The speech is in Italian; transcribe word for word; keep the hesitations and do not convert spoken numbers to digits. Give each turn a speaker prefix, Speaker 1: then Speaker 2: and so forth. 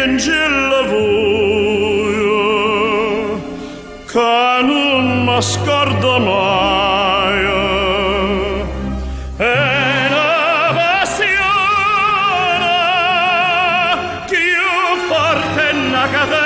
Speaker 1: piange la voia che non mi scorda mai. È una passione che io forte una catena